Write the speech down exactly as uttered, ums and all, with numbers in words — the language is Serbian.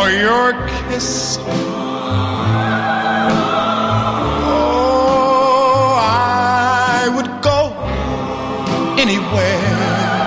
for your kiss. Oh, I would go anywhere